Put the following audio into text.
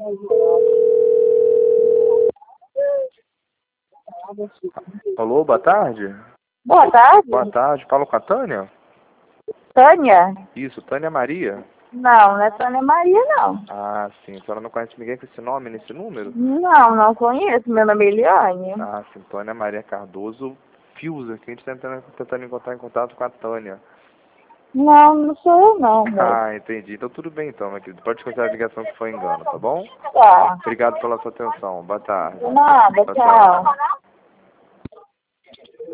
Alô, boa tarde. Boa tarde. Boa tarde, falo com a Tânia? Tânia? Isso, Tânia Maria? Não é Tânia Maria, não. Ah, sim. A senhora não conhece ninguém com esse nome, nesse número? Não conheço. Meu nome é Eliane. Ah, sim. Tânia Maria Cardoso Fiuza, que a gente está tentando encontrar em contato com a Tânia. Não sou eu, não, moço. Ah, entendi. Então tudo bem então, meu querido. Pode considerar a ligação que foi engano, tá bom? Tá. Obrigado pela sua atenção. Boa tarde. De nada, Tchau, tchau. tchau.